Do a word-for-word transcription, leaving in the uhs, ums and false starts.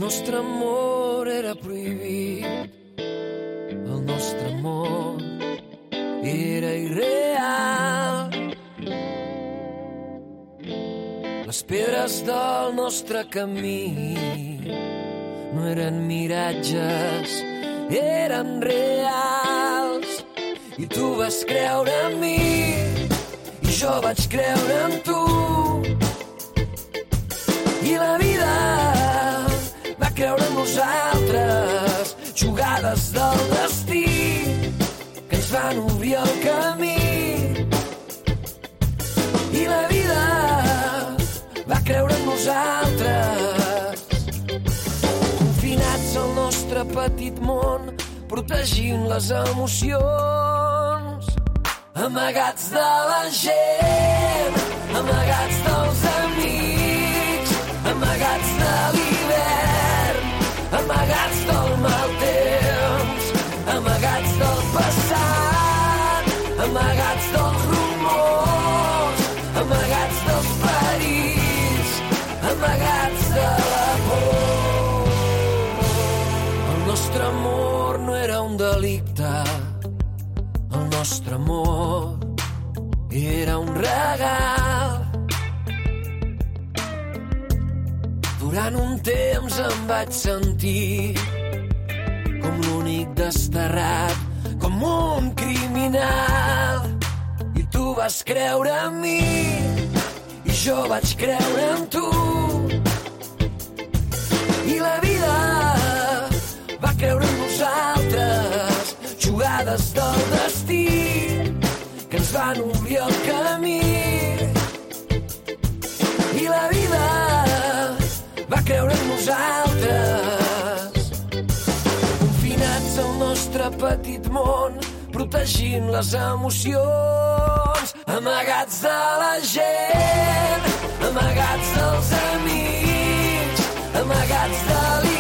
nostre amor era prohibit, el nostre amor era irreal. Les pedres del nostre camí no eren miratges, eren reals. I tu vas creure en mi i jo vaig creure en tu. I la vida va creure en nosaltres, jugades del destí que ens van obrir el camí. I la vida va creure en nosaltres, confinats al nostre petit món, protegint les emocions, amagats de la gent, amagats dels amics, amagats de l'hivern, amagats del mal temps, amagats del passat, amagats dels rumors, amagats dels perills, amagats de la por. El nostre amor no era un delicte, el nostre amor era un regal. Durant un temps em vaig sentir com l'únic desterrat, com un criminal. I tu vas creure en mi i jo vaig creure en tu. I la vida va creure en nosaltres, jugades del destí que ens van obrir el camí. I la vida va creure en nosaltres, confinats al nostre petit món, protegint les emocions, amagats de la gent, amagats dels amics, amagats de l'hivern,